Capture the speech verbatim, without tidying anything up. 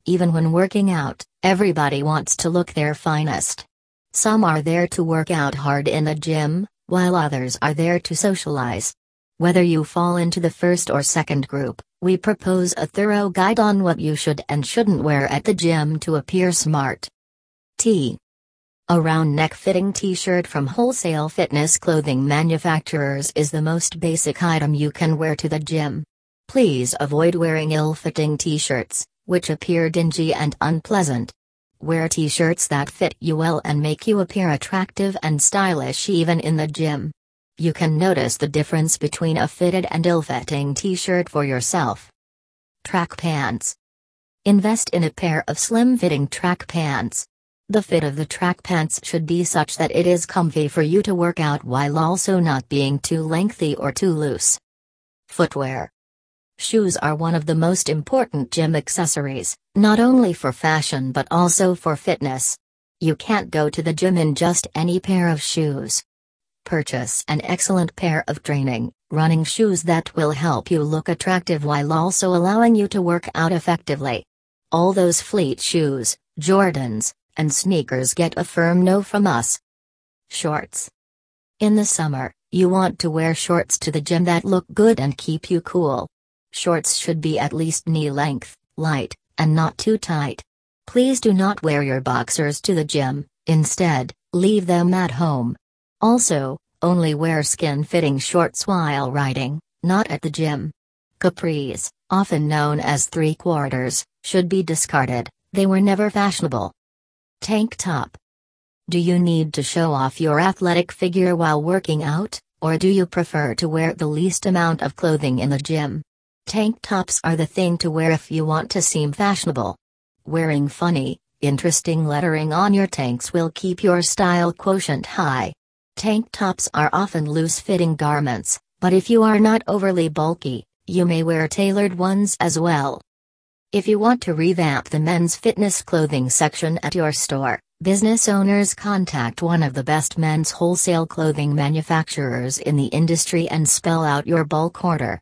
Even when working out, everybody wants to look their finest. Some are there to work out hard in the gym, while others are there to socialize. Whether you fall into the first or second group, we propose a thorough guide on what you should and shouldn't wear at the gym to appear smart. T. A round neck fitting t-shirt from wholesale fitness clothing manufacturers is the most basic item you can wear to the gym. Please avoid wearing ill-fitting t-shirts, which appear dingy and unpleasant. Wear t-shirts that fit you well and make you appear attractive and stylish even in the gym. You can notice the difference between a fitted and ill-fitting t-shirt for yourself. Track pants. Invest in a pair of slim-fitting track pants. The fit of the track pants should be such that it is comfy for you to work out while also not being too lengthy or too loose. Footwear. Shoes are one of the most important gym accessories, not only for fashion but also for fitness. You can't go to the gym in just any pair of shoes. Purchase an excellent pair of training, running shoes that will help you look attractive while also allowing you to work out effectively. All those fleet shoes, Jordans, and sneakers get a firm no from us. Shorts. In the summer, you want to wear shorts to the gym that look good and keep you cool. Shorts should be at least knee length, light, and not too tight. Please do not wear your boxers to the gym, instead, leave them at home. Also, only wear skin-fitting shorts while riding, not at the gym. Capris, often known as three-quarters, should be discarded, they were never fashionable. Tank top. Do you need to show off your athletic figure while working out, or do you prefer to wear the least amount of clothing in the gym? Tank tops are the thing to wear if you want to seem fashionable. Wearing funny, interesting lettering on your tanks will keep your style quotient high. Tank tops are often loose-fitting garments, but if you are not overly bulky, you may wear tailored ones as well. If you want to revamp the men's fitness clothing section at your store, business owners contact one of the best men's wholesale clothing manufacturers in the industry and spell out your bulk order.